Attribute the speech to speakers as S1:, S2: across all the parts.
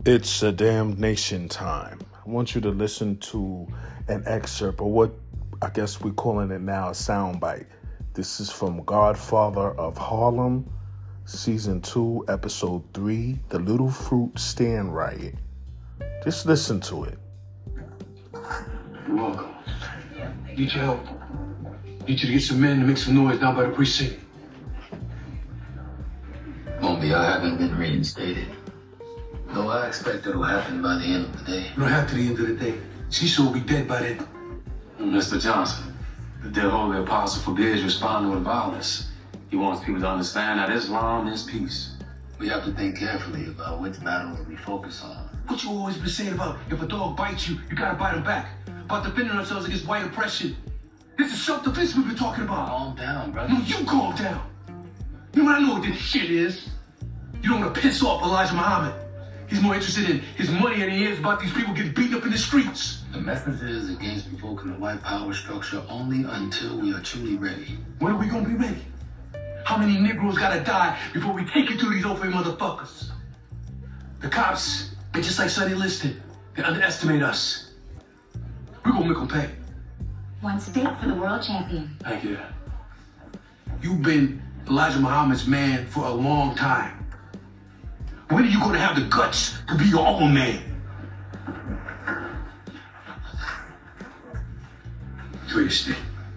S1: It's a damnation time. I want you to listen to an excerpt of what I guess we're calling it now a soundbite. This is from Godfather of Harlem, Season 2, Episode 3, The Little Fruit Stand Riot. Just listen to it.
S2: You're welcome. Need your help. Need you to get some men to make some noise down by the precinct.
S3: Mombi, I haven't been reinstated. Though I expect it'll happen by the end of the day.
S2: You don't have to the end of the day. Cecil will be dead by then.
S4: Mr. Johnson, the dear holy apostle forbids responding with violence. He wants people to understand that Islam is peace.
S3: We have to think carefully about which battles we focus on.
S2: What you always been saying about if a dog bites you, you gotta bite him back. About defending ourselves against white oppression. This is self-defense we've been talking about.
S3: Calm down, brother.
S2: No, you calm down. You know what I know what this shit is? You don't want to piss off Elijah Muhammad. He's more interested in his money than he is about these people getting beaten up in the streets.
S3: The message is against provoking the white power structure only until we are truly ready.
S2: When are we gonna be ready? How many Negroes gotta die before we take it to these old motherfuckers? The cops, they're just like Sonny Liston. They underestimate us. We're gonna make them pay.
S5: One stick for the world champion.
S2: Thank you. You've been Elijah Muhammad's man for a long time. When are you gonna have the guts to be your own man? Enjoy your stay.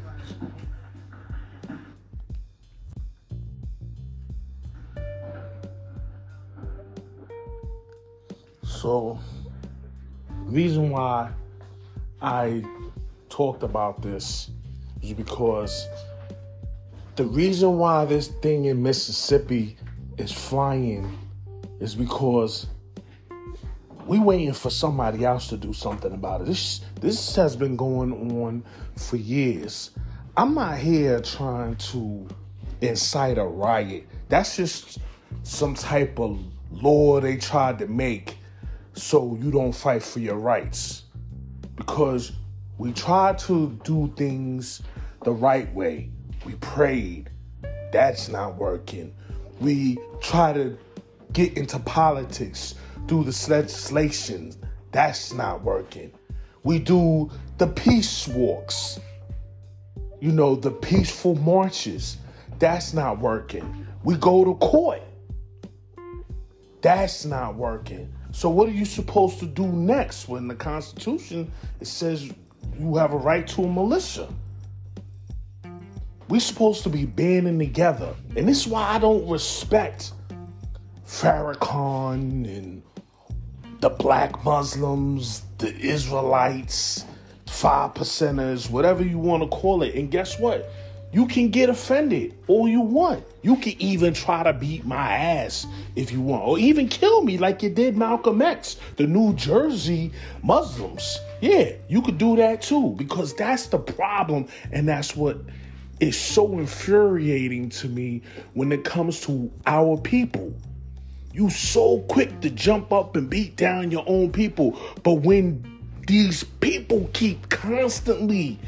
S1: So, reason why I talked about this is because the reason why this thing in Mississippi is flying is because we waiting for somebody else to do something about it. This has been going on for years. I'm not here trying to incite a riot. That's just some type of law they tried to make so you don't fight for your rights. Because we tried to do things the right way. We prayed. That's not working. We try to get into politics through the legislation. That's not working. We do the peace walks. The peaceful marches. That's not working. We go to court. That's not working. So what are you supposed to do next when the Constitution, it says you have a right to a militia? We're supposed to be banding together. And this is why I don't respect Farrakhan and the black Muslims, the Israelites, 5%ers, whatever you want to call it. And guess what? You can get offended all you want. You can even try to beat my ass if you want, or even kill me like you did Malcolm X, the New Jersey Muslims. Yeah, you could do that too, because that's the problem. And that's what is so infuriating to me when it comes to our people. You so quick to jump up and beat down your own people. But when these people keep constantly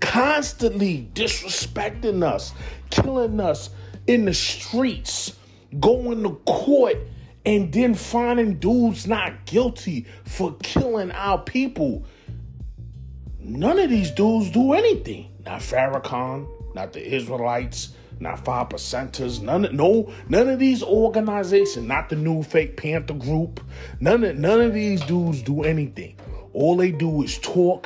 S1: disrespecting us, killing us in the streets, going to court, and then finding dudes not guilty for killing our people, none of these dudes do anything. Not Farrakhan, not the Israelites, not 5%ers, none of these organizations, not the new fake Panther group, none of these dudes do anything. All they do is talk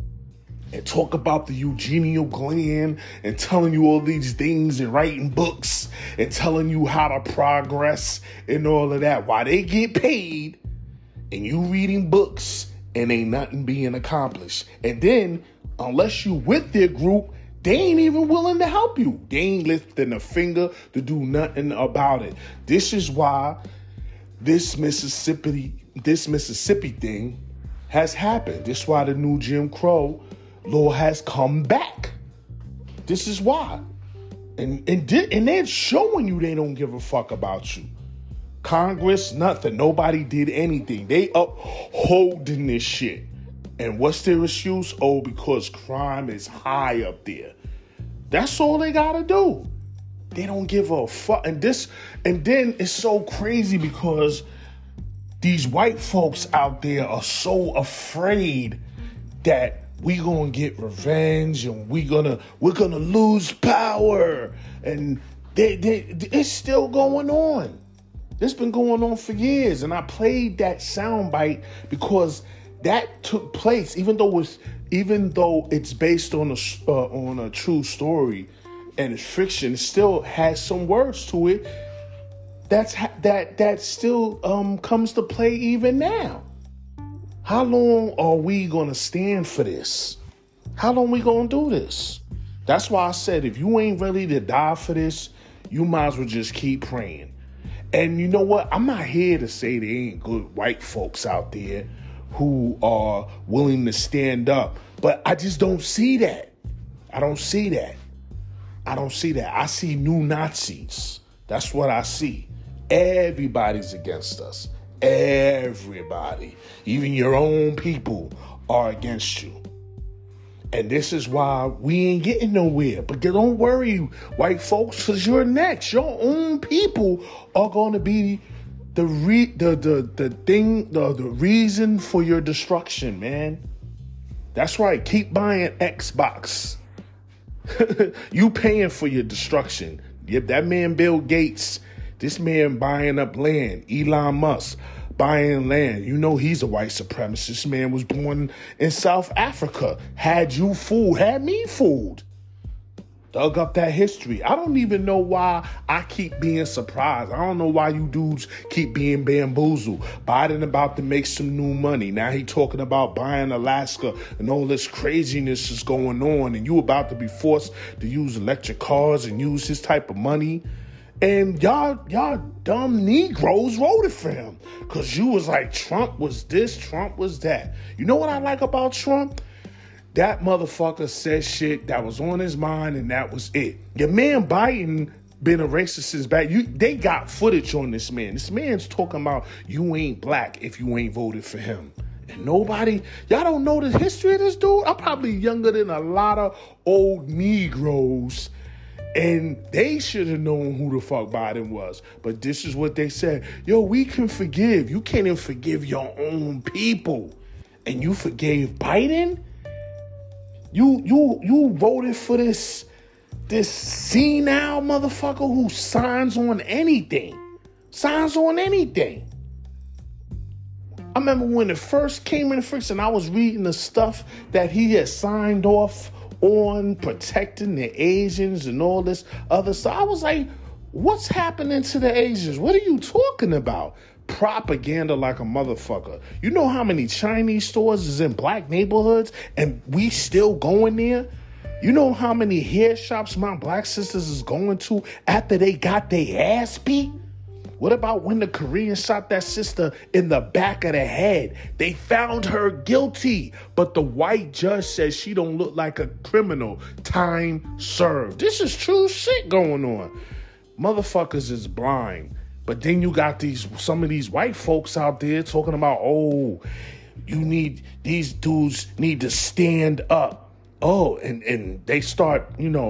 S1: about the eugeneal gland and telling you all these things and writing books and telling you how to progress and all of that. While they get paid and you reading books and ain't nothing being accomplished. And then, unless you with their group, they ain't even willing to help you. They ain't lifting a finger to do nothing about it. This is why this Mississippi thing has happened. This is why the new Jim Crow law has come back. This is why. And they're showing you they don't give a fuck about you. Congress, nothing. Nobody did anything. They upholding this shit. And what's their excuse? Oh, because crime is high up there. That's all they gotta do. They don't give a fuck. And then it's so crazy because these white folks out there are so afraid that we gonna get revenge and we're gonna lose power, and it's still going on. It's been going on for years, and I played that soundbite because that took place, even though it's based on a true story and it's fiction. It still has some words to it. That still comes to play even now. How long are we gonna stand for this? How long we gonna do this? That's why I said, if you ain't ready to die for this, you might as well just keep praying. And you know what? I'm not here to say there ain't good white folks out there who are willing to stand up, but I just don't see that. I don't see that. I see new Nazis. That's what I see. Everybody's against us. Everybody, even your own people, are against you. And this is why we ain't getting nowhere. But don't worry, white folks, because you're next. Your own people are going to be the reason for your destruction, man. That's right. Keep buying Xbox. You paying for your destruction. Yep, that man Bill Gates, this man buying up land, Elon Musk buying land. You know he's a white supremacist. This man was born in South Africa. Had you fooled, had me fooled. Dug up that history. I don't even know why I keep being surprised. I don't know why you dudes keep being bamboozled. Biden about to make some new money. Now he talking about buying Alaska and all this craziness is going on. And you about to be forced to use electric cars and use his type of money. And y'all dumb Negroes voted for him. Because you was like, Trump was this, Trump was that. You know what I like about Trump? That motherfucker said shit that was on his mind, and that was it. Your man Biden been a racist since back. They got footage on this man. This man's talking about you ain't black if you ain't voted for him. And nobody, y'all don't know the history of this dude? I'm probably younger than a lot of old Negroes, and they should have known who the fuck Biden was. But this is what they said. Yo, we can forgive. You can't even forgive your own people. And you forgave Biden? You voted for this senile motherfucker who signs on anything. Signs on anything. I remember when it first came in friction, I was reading the stuff that he had signed off on protecting the Asians and all this other stuff. I was like, what's happening to the Asians? What are you talking about? Propaganda like a motherfucker. You know how many Chinese stores is in black neighborhoods and we still going there? You know how many hair shops my black sisters is going to after they got their ass beat? What about when the Korean shot that sister in the back of the head? They found her guilty, but the white judge says she don't look like a criminal. Time served. This is true shit going on. Motherfuckers is blind. But then you got some of these white folks out there talking about, oh, these dudes need to stand up. Oh, and they start,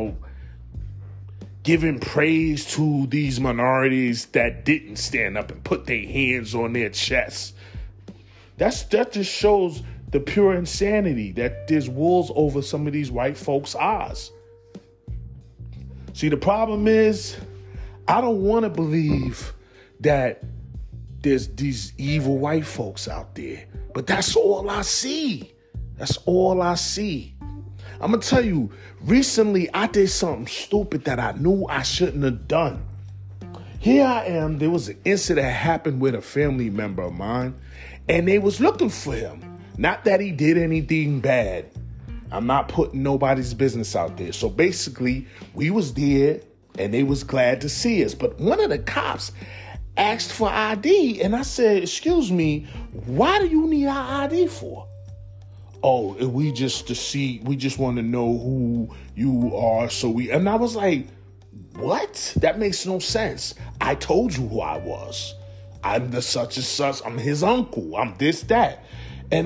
S1: giving praise to these minorities that didn't stand up and put their hands on their chests. That just shows the pure insanity that there's wolves over some of these white folks' eyes. See, the problem is, I don't want to believe that there's these evil white folks out there. But that's all I see. That's all I see. I'm going to tell you, recently I did something stupid that I knew I shouldn't have done. Here I am. There was an incident that happened with a family member of mine, and they was looking for him. Not that he did anything bad. I'm not putting nobody's business out there. So basically, we was there, and they was glad to see us. But one of the cops asked for ID, and I said, excuse me, why do you need our ID for? Oh, we just want to know who you are. And I was like, what? That makes no sense. I told you who I was. I'm the such and such. I'm his uncle. I'm this, that. And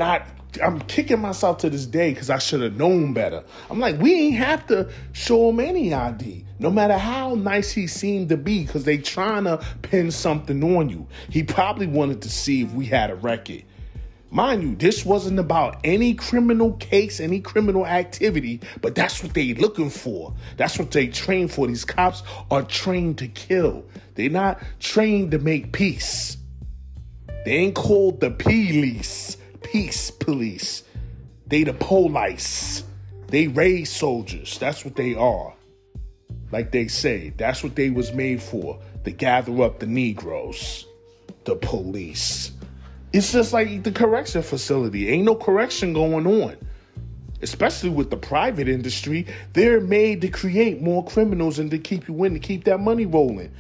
S1: I'm kicking myself to this day because I should have known better. I'm like, we ain't have to show him any ID, no matter how nice he seemed to be, because they trying to pin something on you. He probably wanted to see if we had a record. Mind you, this wasn't about any criminal case, any criminal activity, but that's what they looking for. That's what they train for. These cops are trained to kill. They're not trained to make peace. They ain't called the police, peace police. They the police. They raise soldiers. That's what they are. Like they say, that's what they was made for, to gather up the Negroes, the police. It's just like the correction facility. Ain't no correction going on. Especially with the private industry, they're made to create more criminals and to keep you in, to keep that money rolling.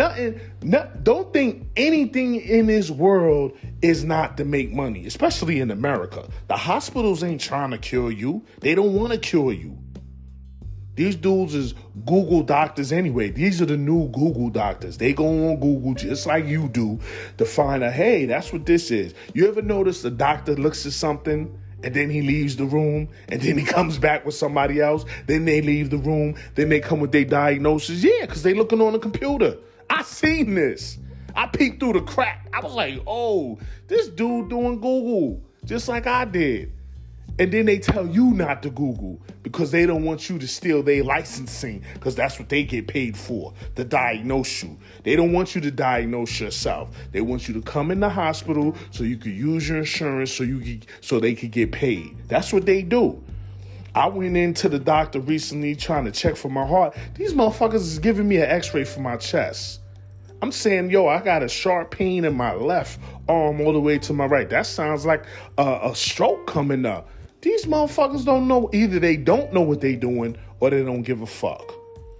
S1: Don't think anything in this world is not to make money, especially in America. The hospitals ain't trying to cure you. They don't want to cure you. These dudes is Google doctors anyway. These are the new Google doctors. They go on Google just like you do to find out, hey, that's what this is. You ever notice the doctor looks at something and then he leaves the room and then he comes back with somebody else? Then they leave the room. Then they come with their diagnosis. Yeah, because they looking on the computer. I seen this. I peeked through the crack. I was like, oh, this dude doing Google just like I did. And then they tell you not to Google because they don't want you to steal their licensing, because that's what they get paid for, to diagnose you. They don't want you to diagnose yourself. They want you to come in the hospital so you could use your insurance so they could get paid. That's what they do. I went into the doctor recently trying to check for my heart. These motherfuckers is giving me an x-ray for my chest. I'm saying, yo, I got a sharp pain in my left arm all the way to my right. That sounds like a stroke coming up. These motherfuckers don't know. Either they don't know what they doing or they don't give a fuck.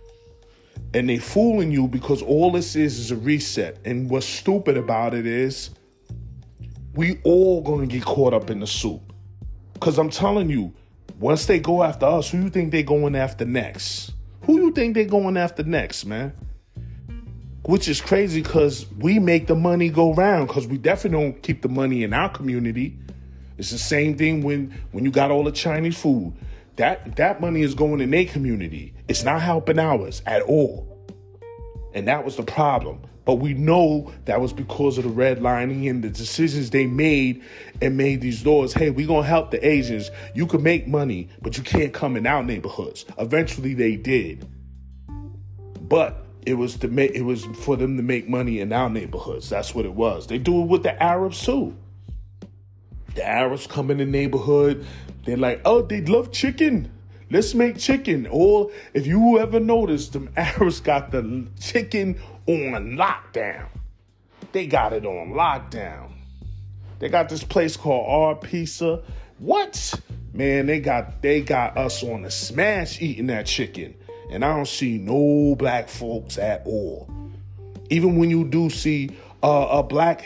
S1: And they fooling you because all this is a reset. And what's stupid about it is we all going to get caught up in the soup. Because I'm telling you, once they go after us, who you think they going after next? Who you think they going after next, man? Which is crazy because we make the money go round, because we definitely don't keep the money in our community. It's the same thing when you got all the Chinese food. That money is going in their community. It's not helping ours at all. And that was the problem. But we know that was because of the redlining and the decisions they made and made these laws. Hey, we're going to help the Asians. You can make money, but you can't come in our neighborhoods. Eventually they did. But it was for them to make money in our neighborhoods. That's what it was. They do it with the Arabs too. The Arabs come in the neighborhood. They're like, oh, they love chicken. Let's make chicken. Or if you ever noticed, them Arabs got the chicken on lockdown. They got it on lockdown. They got this place called Our Pizza. What? Man, they got us on the smash eating that chicken. And I don't see no black folks at all. Even when you do see a black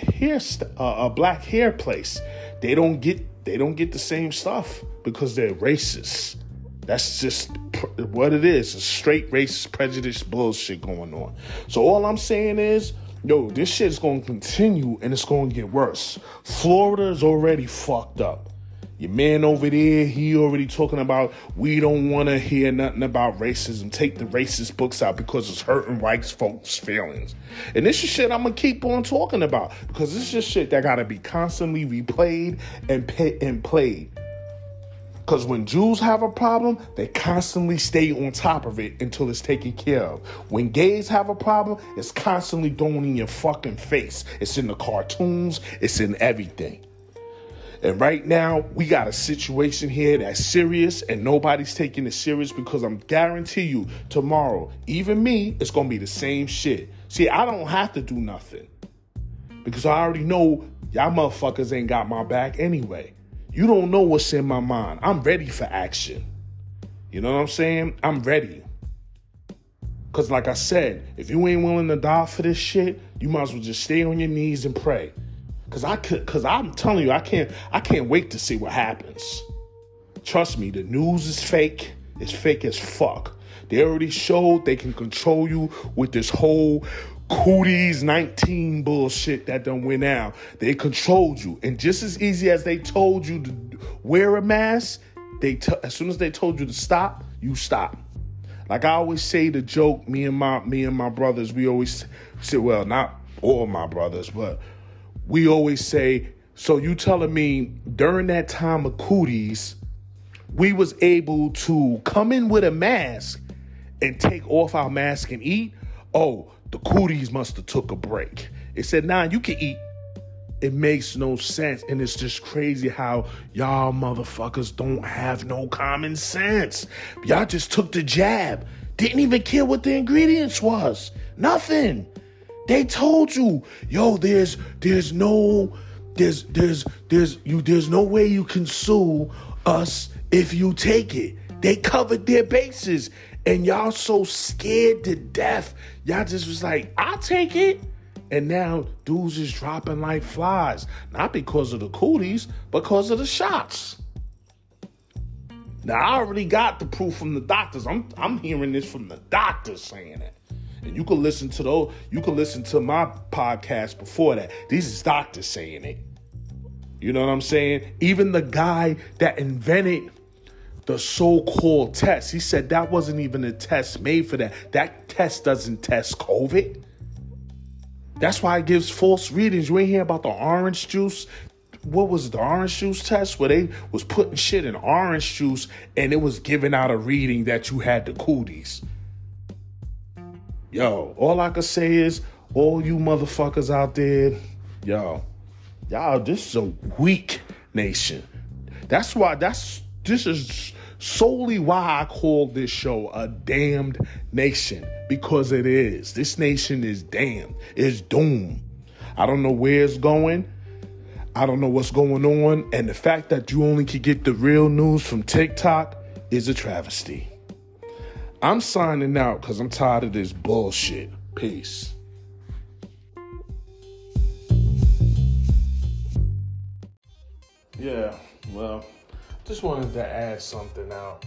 S1: hair place, they don't get the same stuff because they're racist. That's just what it is. It's straight racist prejudice bullshit going on. So all I'm saying is, yo, this shit is going to continue and it's going to get worse. Florida is already fucked up. Your man over there, he already talking about, we don't want to hear nothing about racism. Take the racist books out because it's hurting white folks' feelings. And this is shit I'm going to keep on talking about because this is shit that got to be constantly replayed and played. Because when Jews have a problem, they constantly stay on top of it until it's taken care of. When gays have a problem, it's constantly thrown in your fucking face. It's in the cartoons. It's in everything. And right now, we got a situation here that's serious and nobody's taking it serious because I'm guarantee you tomorrow, even me, it's going to be the same shit. See, I don't have to do nothing because I already know y'all motherfuckers ain't got my back anyway. You don't know what's in my mind. I'm ready for action. You know what I'm saying? I'm ready. Because like I said, if you ain't willing to die for this shit, you might as well just stay on your knees and pray. Because I'm telling you, I can't wait to see what happens. Trust me, the news is fake. It's fake as fuck. They already showed they can control you with this whole Cooties 19 bullshit that done went out. They controlled you. And just as easy as they told you to wear a mask, as soon as they told you to stop, you stop. Like I always say the joke, me and my brothers, we always say, well, not all my brothers, but we always say, so you telling me during that time of Cooties, we was able to come in with a mask and take off our mask and eat? Oh, the Cooties must have took a break. It said, nah, you can eat. It makes no sense. And it's just crazy how y'all motherfuckers don't have no common sense. Y'all just took the jab. Didn't even care what the ingredients was. Nothing. They told you, yo, there's no way you can sue us if you take it. They covered their bases. And y'all so scared to death. Y'all just was like, I'll take it. And now dudes is dropping like flies. Not because of the Cooties, but because of the shots. Now, I already got the proof from the doctors. I'm hearing this from the doctors saying it. And you can listen to my podcast before that. These is doctors saying it. You know what I'm saying? Even the guy that invented the so-called test, he said that wasn't even a test made for that. That test doesn't test COVID. That's why it gives false readings. You ain't hear about the orange juice? What was it, the orange juice test? Where they was putting shit in orange juice and it was giving out a reading that you had the Cooties. Yo, all I can say is, all you motherfuckers out there, y'all, this is a weak nation. This is solely why I call this show a damned nation, because it is. This nation is damned. It's doomed. I don't know where it's going. I don't know what's going on. And the fact that you only can get the real news from TikTok is a travesty. I'm signing out because I'm tired of this bullshit. Peace. Yeah, well, just wanted to add something out.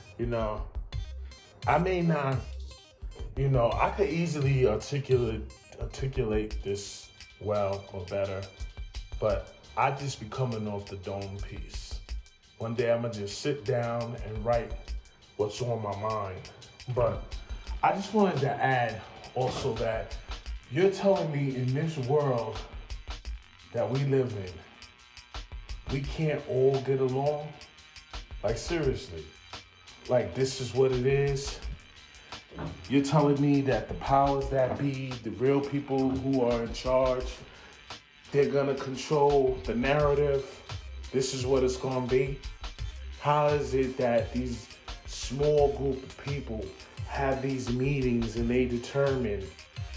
S1: I may not, I could easily articulate this well or better, but I just be coming off the dome piece. One day I'm going to just sit down and write what's on my mind. But I just wanted to add also that you're telling me in this world that we live in, we can't all get along? Like, seriously. Like, this is what it is? You're telling me that the powers that be, the real people who are in charge, they're gonna control the narrative? This is what it's gonna be? How is it that these small group of people have these meetings and they determine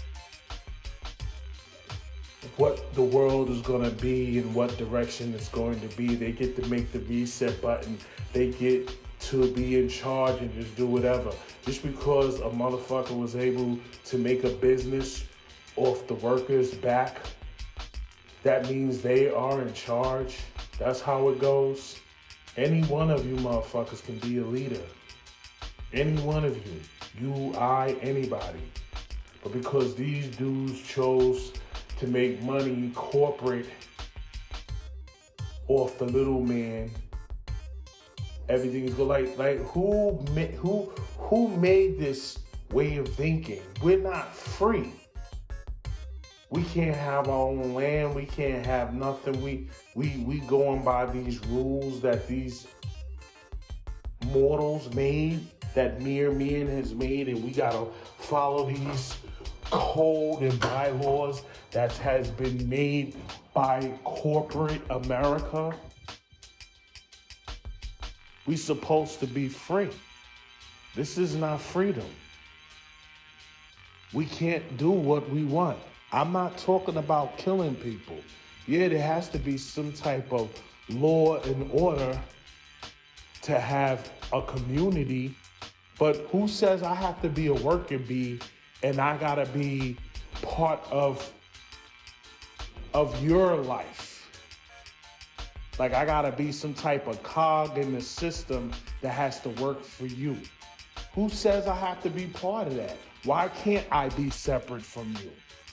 S1: what the world is going to be and what direction it's going to be? They get to make the reset button. They get to be in charge and just do whatever. Just because a motherfucker was able to make a business off the workers' back, that means they are in charge. That's how it goes. Any one of you motherfuckers can be a leader. Any one of you. You, I, anybody. But because these dudes chose to make money corporate off the little man, everything is good. Like who made this way of thinking? We're not free. We can't have our own land. We can't have nothing. We going by these rules that these mortals made, that mere man has made, and we gotta follow these code and bylaws that has been made by corporate America. We supposed to be free. This is not freedom. We can't do what we want. I'm not talking about killing people. Yeah, there has to be some type of law and order to have a community, but who says I have to be a worker bee and I gotta be part of your life? Like, I gotta be some type of cog in the system that has to work for you. Who says I have to be part of that? Why can't I be separate from you?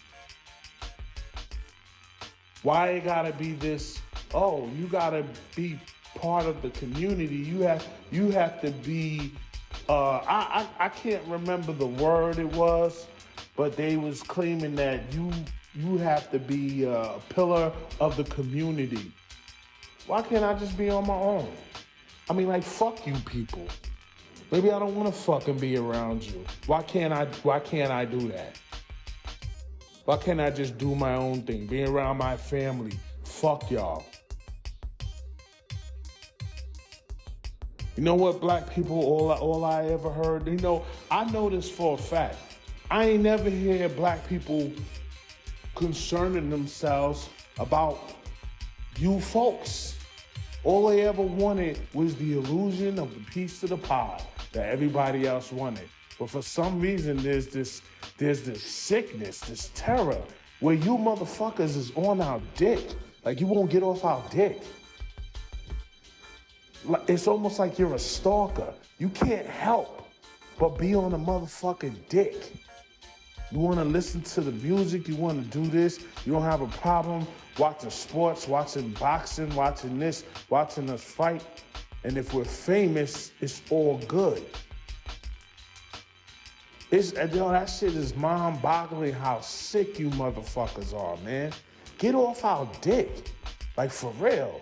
S1: Why it gotta be this, oh, you gotta be part of the community. You have to be, I can't remember the word it was, but they was claiming that you have to be a pillar of the community. Why can't I just be on my own? I mean, like, fuck you people. Maybe I don't want to fucking be around you. Why can't I do that? Why can't I just do my own thing? Be around my family. Fuck y'all. You know what, black people, all I ever heard, you know, I know this for a fact. I ain't never hear black people concerning themselves about you folks. All they ever wanted was the illusion of the piece of the pie that everybody else wanted. But for some reason, there's this sickness, this terror, where you motherfuckers is on our dick. Like, you won't get off our dick. It's almost like you're a stalker. You can't help but be on a motherfucking dick. You want to listen to the music, you want to do this, you don't have a problem watching sports, watching boxing, watching this, watching us fight. And if we're famous, it's all good. That shit is mind-boggling how sick you motherfuckers are, man. Get off our dick. Like, for real.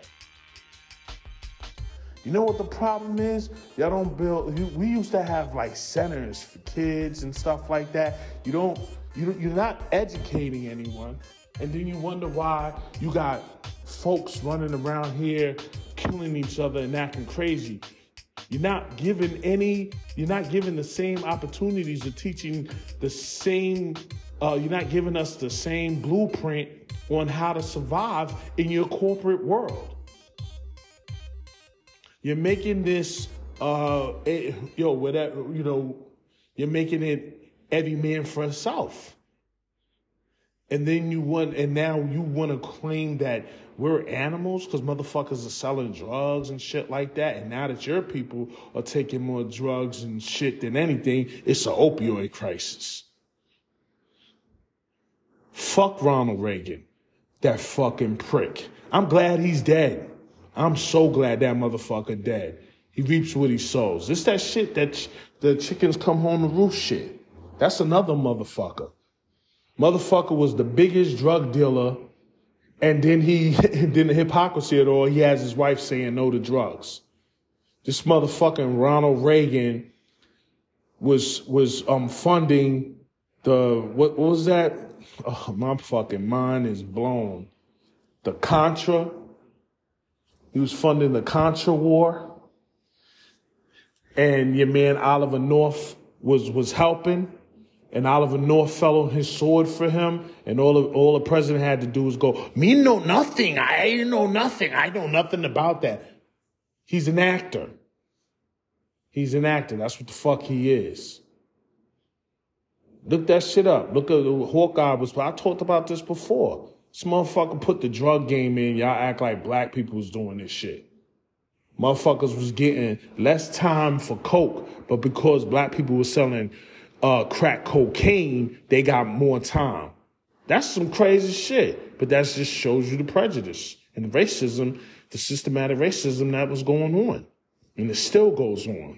S1: You know what the problem is? Y'all don't build. We used to have like centers for kids and stuff like that. You're not educating anyone, and then you wonder why you got folks running around here killing each other and acting crazy. You're not giving the same opportunities of teaching the same. You're not giving us the same blueprint on how to survive in your corporate world. You're making this, you're making it every man for himself. And then now you want to claim that we're animals because motherfuckers are selling drugs and shit like that. And now that your people are taking more drugs and shit than anything, it's an opioid crisis. Fuck Ronald Reagan, that fucking prick. I'm glad he's dead. I'm so glad that motherfucker dead. He reaps what he sows. It's that shit that the chickens come home to roost shit. That's another motherfucker. Motherfucker was the biggest drug dealer, and then the hypocrisy of it all, he has his wife saying no to drugs. This motherfucking Ronald Reagan was funding what was that? Oh, my fucking mind is blown. The Contra. He was funding the Contra War. And your man Oliver North was helping. And Oliver North fell on his sword for him. And all the president had to do was go, me know nothing. I know nothing. I know nothing about that. He's an actor. He's an actor. That's what the fuck he is. Look that shit up. Look at Hawkeye I talked about this before. This motherfucker put the drug game in. Y'all act like black people was doing this shit. Motherfuckers was getting less time for coke, but because black people were selling crack cocaine, they got more time. That's some crazy shit. But that just shows you the prejudice and the racism, the systematic racism that was going on. And it still goes on.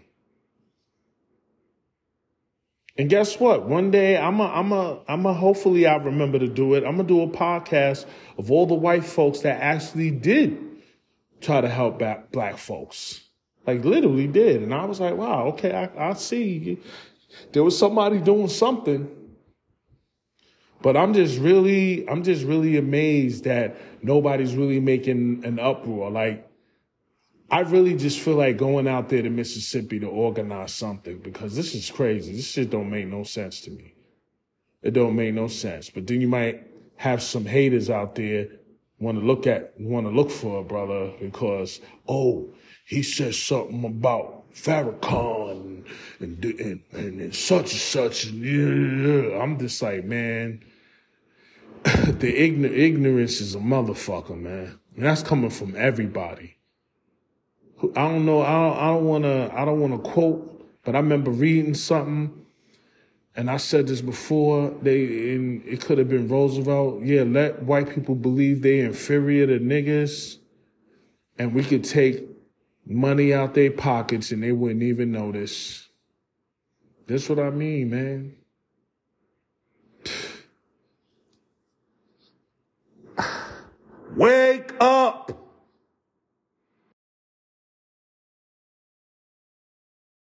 S1: And guess what? One day hopefully I remember to do it. I'm gonna do a podcast of all the white folks that actually did try to help black folks. Like literally did. And I was like, wow, okay, I see. There was somebody doing something. But I'm just really amazed that nobody's really making an uproar. Like, I really just feel like going out there to Mississippi to organize something because this is crazy. This shit don't make no sense to me. It don't make no sense. But then you might have some haters out there want to look for a brother because, oh, he said something about Farrakhan and such and such. Yeah. I'm just like, man, the ignorance is a motherfucker, man. And that's coming from everybody. I don't know. I don't want to quote, but I remember reading something And I said this before, it could have been Roosevelt. Yeah, let white people believe they inferior to niggas, and we could take money out their pockets and they wouldn't even notice. That's what I mean, man. Wake up!